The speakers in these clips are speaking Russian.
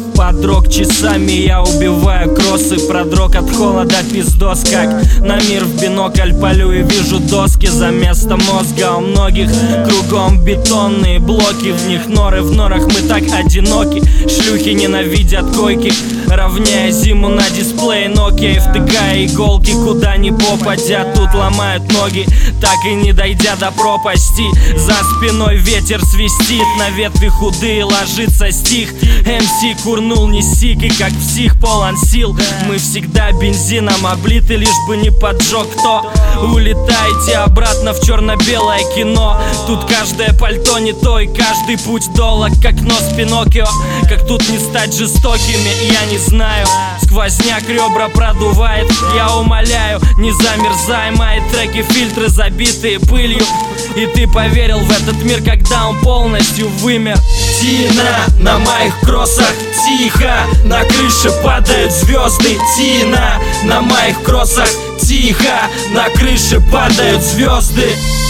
Под рок часами я убиваю кроссы, продрог от холода пиздос, как на мир в бинокль полю и вижу доски за место мозга. У многих кругом бетонные блоки, в них норы, в норах мы так одиноки. Шлюхи ненавидят койки, равняя зиму на дисплее Nokia, втыкая иголки куда ни попадя. Тут ломают ноги, так и не дойдя до пропасти. За спиной ветер свистит, на ветви худые ложится стих. МС курнул не сик и как псих полон сил. Мы всегда бензином облиты, лишь бы не поджег кто. Улетайте обратно в черно-белое кино. Тут каждое пальто не то и каждый путь долог, как нос Пиноккио. Как тут не стать жестокими, я не знаю. Сквозняк ребра продувает, я умоляю, не замерзай. Мои треки фильтры забитые пылью, и ты поверил в этот мир, когда он полностью вымер. Тина на моих кроссах, тихо, на крыше падают звезды. Тина на моих кроссах, тихо, на крыше падают звезды.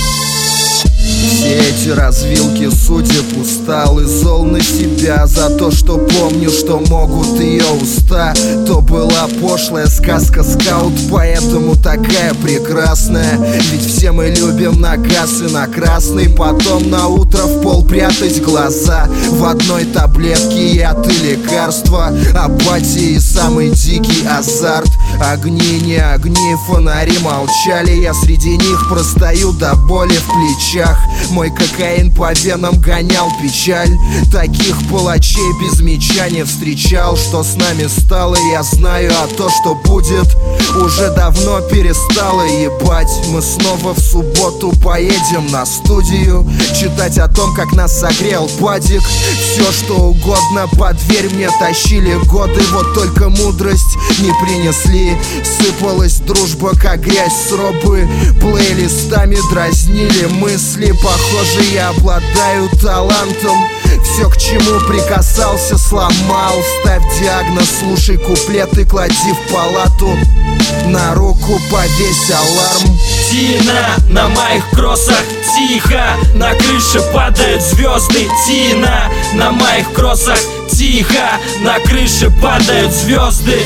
Все эти развилки судеб устал и зол на себя за то, что помню, что могут ее уста. То была пошлая сказка скаут, поэтому такая прекрасная. Ведь все мы любим на газ и на красный, потом на утро в пол прятать глаза. В одной таблетке яд и лекарства, апатия и самый дикий азарт. Огни, не огни, фонари молчали, я среди них простою до боли в плечах. Мой кокаин по венам гонял печаль. Таких палачей без меча не встречал. Что с нами стало, я знаю, а то, что будет, уже давно перестало. Ебать, мы снова в субботу поедем на студию читать о том, как нас согрел падик. Все, что угодно под дверь мне тащили годы, вот только мудрость не принесли. Сыпалась дружба, как грязь с робы, плейлистами дразнили мысли. Похоже, я обладаю талантом, все, к чему прикасался, сломал. Ставь диагноз, слушай куплеты, клади в палату, на руку повесь аларм. Тина на моих кроссах, тихо, на крыше падают звезды. Тина на моих кроссах, тихо, на крыше падают звезды.